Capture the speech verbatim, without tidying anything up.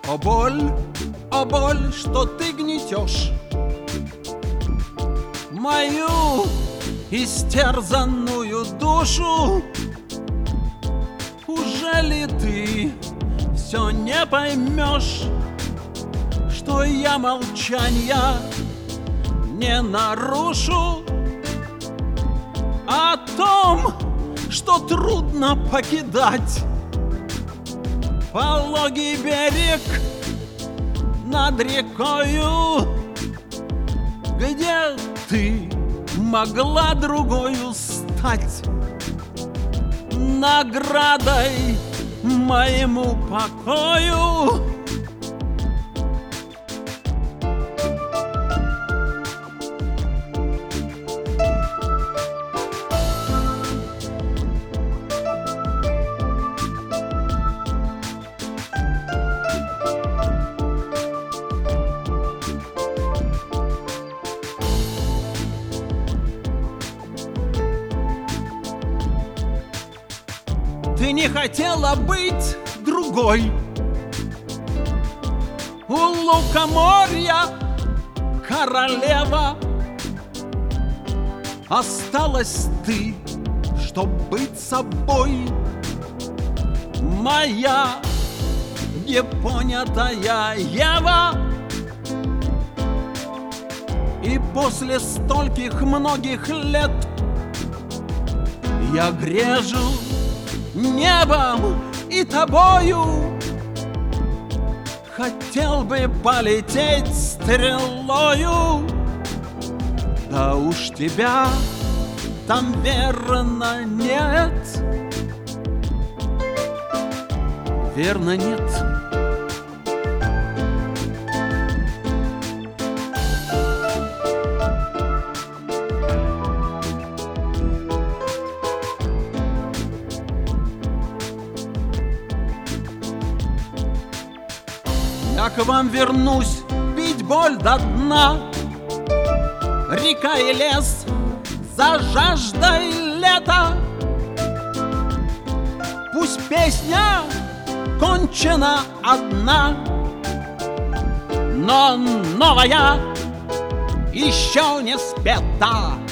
О боль, о боль, что ты гнетешь мою истерзанную душу. Уже ли ты все не поймешь, что я молчанья не нарушу? О том, что трудно покидать пологий берег над рекою, где ты могла другою стать, наградой моему покою. Ты не хотела быть другой. У лукоморья королева. Осталась ты, чтоб быть собой, моя непонятая Ева. И после стольких многих лет я грежу небом и тобою. Хотел бы полететь стрелою, да уж тебя там верно нет. Верно нет. Я к вам вернусь пить боль до дна. Река и лес за жаждой лета. Пусть песня кончена одна, но новая еще не спета.